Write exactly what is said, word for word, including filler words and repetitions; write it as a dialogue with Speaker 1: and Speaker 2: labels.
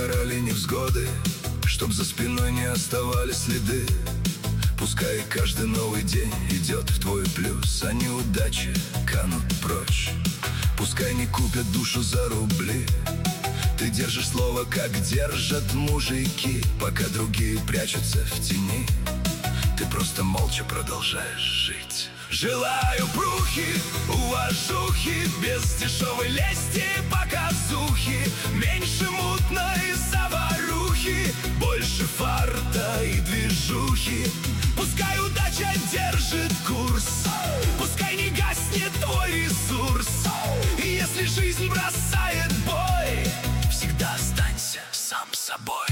Speaker 1: сгорали невзгоды, чтоб за спиной не оставались следы. Пускай каждый новый день идет в твой плюс, а неудачи канут прочь. Пускай не купят душу за рубли, ты держишь слово, как держат мужики. Пока другие прячутся в тени, ты просто молча продолжаешь жить. Желаю прухи, уважухи, без дешевой лести, показухи, меньше мутной заварухи, больше фарта и движухи. Пускай удача держит курс, пускай не гаснет твой ресурс. И если жизнь бросает бой, всегда останься сам собой.